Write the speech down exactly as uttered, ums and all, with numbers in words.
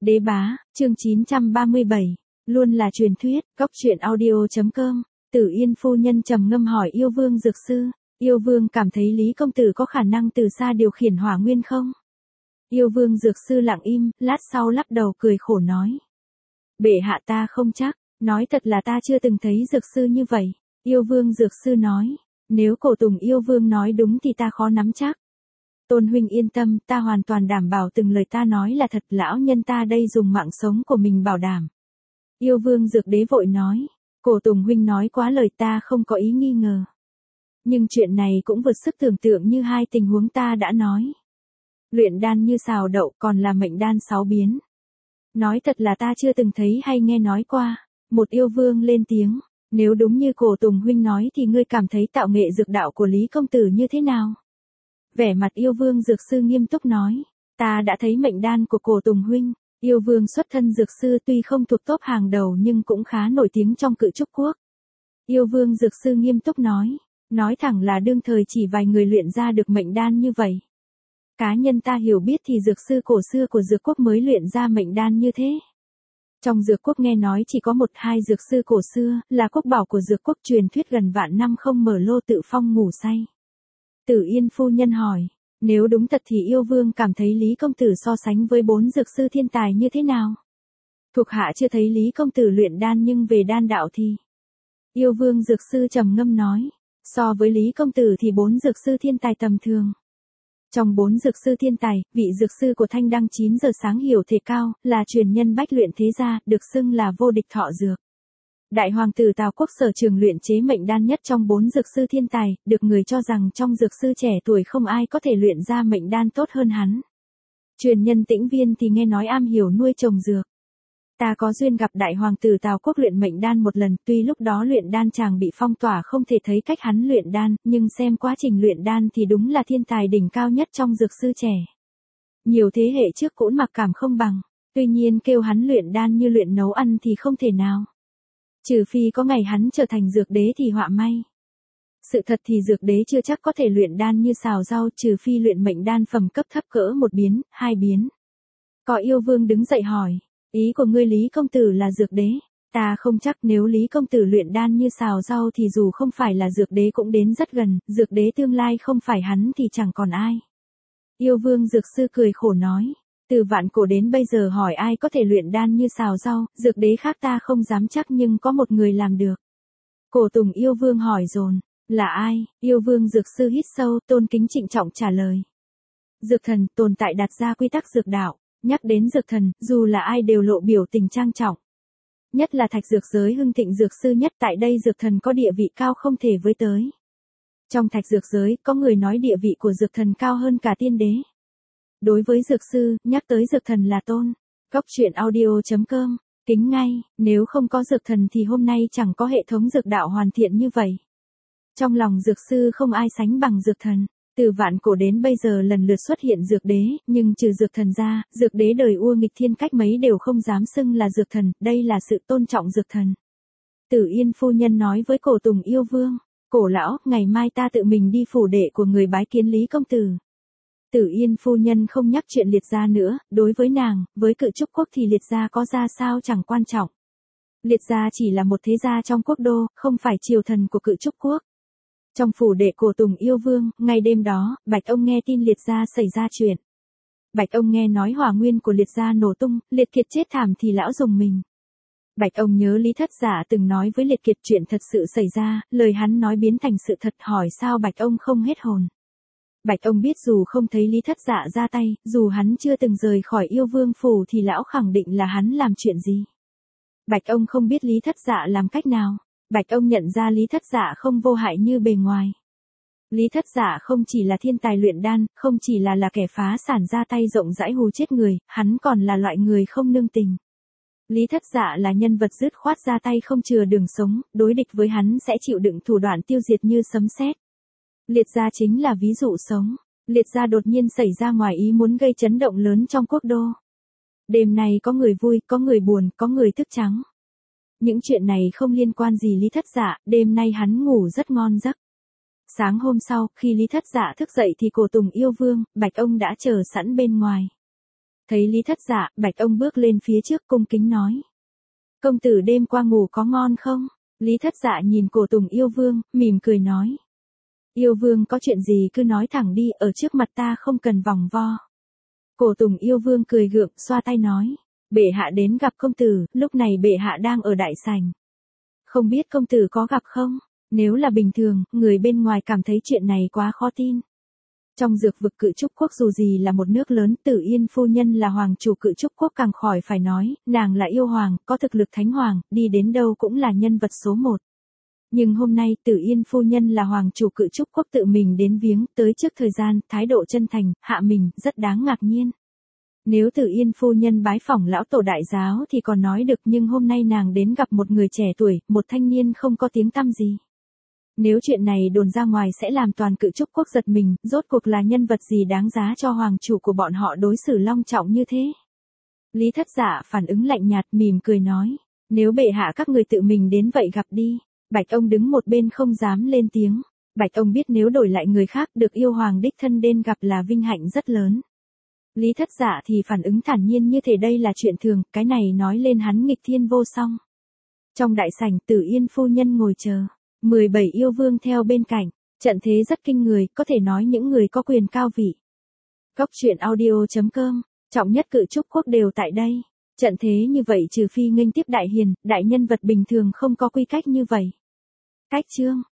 Đế bá, chương chín trăm ba mươi bảy, luôn là truyền thuyết, góc truyện audio.com, Tử Yên phu nhân trầm ngâm hỏi Yêu Vương Dược Sư, Yêu Vương cảm thấy Lý Công Tử có khả năng từ xa điều khiển hỏa nguyên không? Yêu Vương Dược Sư lặng im, lát sau lắc đầu cười khổ nói. Bệ hạ ta không chắc, nói thật là ta chưa từng thấy Dược Sư như vậy. Yêu Vương Dược Sư nói, nếu cổ Tùng Yêu Vương nói đúng thì ta khó nắm chắc. Tôn huynh yên tâm, ta hoàn toàn đảm bảo từng lời ta nói là thật, lão nhân ta đây dùng mạng sống của mình bảo đảm. Yêu Vương Dược Đế vội nói, cổ Tùng huynh nói quá lời, ta không có ý nghi ngờ. Nhưng chuyện này cũng vượt sức tưởng tượng như hai tình huống ta đã nói. Luyện đan như xào đậu, còn là mệnh đan sáu biến. Nói thật là ta chưa từng thấy hay nghe nói qua. Một yêu vương lên tiếng, nếu đúng như cổ Tùng huynh nói thì ngươi cảm thấy tạo nghệ dược đạo của Lý Công Tử như thế nào? Vẻ mặt Yêu Vương Dược Sư nghiêm túc nói, ta đã thấy mệnh đan của cổ Tùng huynh. Yêu Vương xuất thân dược sư tuy không thuộc top hàng đầu nhưng cũng khá nổi tiếng trong Cự Trúc Quốc. Yêu Vương Dược Sư nghiêm túc nói, nói thẳng là đương thời chỉ vài người luyện ra được mệnh đan như vậy. Cá nhân ta hiểu biết thì dược sư cổ xưa của dược quốc mới luyện ra mệnh đan như thế. Trong dược quốc nghe nói chỉ có một hai dược sư cổ xưa, là quốc bảo của dược quốc truyền thuyết gần vạn năm không mở lô tự phong ngủ say. Tử Yên phu nhân hỏi, nếu đúng thật thì Yêu Vương cảm thấy Lý Công Tử so sánh với bốn dược sư thiên tài như thế nào? Thuộc hạ chưa thấy Lý Công Tử luyện đan nhưng về đan đạo thì... Yêu Vương Dược Sư trầm ngâm nói, so với Lý Công Tử thì bốn dược sư thiên tài tầm thường. Trong bốn dược sư thiên tài, vị dược sư của Thanh Đăng chín giờ sáng hiểu thể cao, là truyền nhân bách luyện thế gia, được xưng là vô địch thọ dược. Đại hoàng tử Tào Quốc sở trường luyện chế mệnh đan nhất trong bốn dược sư thiên tài, được người cho rằng trong dược sư trẻ tuổi không ai có thể luyện ra mệnh đan tốt hơn hắn. Truyền nhân Tĩnh Viên thì nghe nói am hiểu nuôi trồng dược. Ta có duyên gặp đại hoàng tử Tào Quốc luyện mệnh đan một lần, tuy lúc đó luyện đan chàng bị phong tỏa không thể thấy cách hắn luyện đan, nhưng xem quá trình luyện đan thì đúng là thiên tài đỉnh cao nhất trong dược sư trẻ. Nhiều thế hệ trước cũng mặc cảm không bằng, tuy nhiên kêu hắn luyện đan như luyện nấu ăn thì không thể nào. Trừ phi có ngày hắn trở thành dược đế thì họa may. Sự thật thì dược đế chưa chắc có thể luyện đan như xào rau, trừ phi luyện mệnh đan phẩm cấp thấp cỡ một biến, hai biến. Có Yêu Vương đứng dậy hỏi, ý của ngươi Lý Công Tử là dược đế? Ta không chắc, nếu Lý Công Tử luyện đan như xào rau thì dù không phải là dược đế cũng đến rất gần, dược đế tương lai không phải hắn thì chẳng còn ai. Yêu Vương Dược Sư cười khổ nói, từ vạn cổ đến bây giờ hỏi ai có thể luyện đan như xào rau, dược đế khác ta không dám chắc nhưng có một người làm được. Cổ Tùng Yêu Vương hỏi dồn, là ai? Yêu Vương Dược Sư hít sâu, tôn kính trịnh trọng trả lời. Dược thần, tồn tại đặt ra quy tắc dược đạo, nhắc đến dược thần, dù là ai đều lộ biểu tình trang trọng. Nhất là thạch dược giới hưng thịnh dược sư nhất tại đây dược thần có địa vị cao không thể với tới. Trong thạch dược giới, có người nói địa vị của dược thần cao hơn cả tiên đế. Đối với dược sư, nhắc tới dược thần là tôn. Góc truyện audio.com, kính ngay, nếu không có dược thần thì hôm nay chẳng có hệ thống dược đạo hoàn thiện như vậy. Trong lòng dược sư không ai sánh bằng dược thần. Từ vạn cổ đến bây giờ lần lượt xuất hiện dược đế, nhưng trừ dược thần ra, dược đế đời ua nghịch thiên cách mấy đều không dám xưng là dược thần, đây là sự tôn trọng dược thần. Tử Yên phu nhân nói với cổ Tùng Yêu Vương, cổ lão, ngày mai ta tự mình đi phủ đệ của người bái kiến Lý Công Tử. Tử Yên phu nhân không nhắc chuyện liệt gia nữa, đối với nàng, với Cự Trúc Quốc thì liệt gia có ra sao chẳng quan trọng. Liệt gia chỉ là một thế gia trong quốc đô, không phải triều thần của Cự Trúc Quốc. Trong phủ đệ cổ Tùng Yêu Vương, ngày đêm đó, Bạch ông nghe tin liệt gia xảy ra chuyện. Bạch ông nghe nói hỏa nguyên của liệt gia nổ tung, liệt kiệt chết thảm thì lão dùng mình. Bạch ông nhớ Lý Thất Dạ từng nói với liệt kiệt chuyện thật sự xảy ra, lời hắn nói biến thành sự thật, hỏi sao Bạch ông không hết hồn. Bạch ông biết dù không thấy Lý Thất Dạ ra tay, dù hắn chưa từng rời khỏi Yêu Vương phủ thì lão khẳng định là hắn làm chuyện gì. Bạch ông không biết Lý Thất Dạ làm cách nào. Bạch ông nhận ra Lý Thất Dạ không vô hại như bề ngoài. Lý Thất Dạ không chỉ là thiên tài luyện đan, không chỉ là là kẻ phá sản ra tay rộng rãi hù chết người, hắn còn là loại người không nương tình. Lý Thất Dạ là nhân vật dứt khoát ra tay không chừa đường sống, đối địch với hắn sẽ chịu đựng thủ đoạn tiêu diệt như sấm sét. Liệt gia chính là ví dụ sống. Liệt gia đột nhiên xảy ra ngoài ý muốn gây chấn động lớn trong quốc đô. Đêm nay có người vui, có người buồn, có người thức trắng. Những chuyện này không liên quan gì Lý Thất Dạ, đêm nay hắn ngủ rất ngon giấc. Sáng hôm sau, khi Lý Thất Dạ thức dậy thì cổ Tùng Yêu Vương, Bạch ông đã chờ sẵn bên ngoài. Thấy Lý Thất Dạ, Bạch ông bước lên phía trước cung kính nói. Công tử đêm qua ngủ có ngon không? Lý Thất Dạ nhìn Cổ Tùng yêu vương, mỉm cười nói. Yêu vương có chuyện gì cứ nói thẳng đi, ở trước mặt ta không cần vòng vo. Cổ Tùng yêu vương cười gượng, xoa tay nói. Bệ hạ đến gặp công tử, lúc này bệ hạ đang ở đại sảnh. Không biết công tử có gặp không? Nếu là bình thường, người bên ngoài cảm thấy chuyện này quá khó tin. Trong dược vực Cự Trúc Quốc dù gì là một nước lớn, Tử Yên phu nhân là hoàng chủ Cự Trúc Quốc càng khỏi phải nói, nàng là yêu hoàng, có thực lực thánh hoàng, đi đến đâu cũng là nhân vật số một. Nhưng hôm nay Tử Yên phu nhân là hoàng chủ Cự Trúc Quốc tự mình đến viếng, tới trước thời gian, thái độ chân thành, hạ mình, rất đáng ngạc nhiên. Nếu Tử Yên phu nhân bái phỏng lão tổ đại giáo thì còn nói được, nhưng hôm nay nàng đến gặp một người trẻ tuổi, một thanh niên không có tiếng tăm gì. Nếu chuyện này đồn ra ngoài sẽ làm toàn Cự Trúc Quốc giật mình, rốt cuộc là nhân vật gì đáng giá cho hoàng chủ của bọn họ đối xử long trọng như thế. Lý Thất Dạ phản ứng lạnh nhạt, mỉm cười nói, nếu bệ hạ các người tự mình đến vậy gặp đi. Bạch ông đứng một bên không dám lên tiếng. Bạch ông biết nếu đổi lại người khác được yêu hoàng đích thân đến gặp là vinh hạnh rất lớn. Lý Thất Dạ thì phản ứng thản nhiên như thể đây là chuyện thường, cái này nói lên hắn nghịch thiên vô song. Trong đại sảnh, Tử Yên phu nhân ngồi chờ, mười bảy yêu vương theo bên cạnh, trận thế rất kinh người, có thể nói những người có quyền cao vị. Góc truyện audio chấm com, trọng nhất Cự Trúc Quốc đều tại đây. Trận thế như vậy trừ phi nghênh tiếp đại hiền, đại nhân vật bình thường không có quy cách như vậy. Cách chương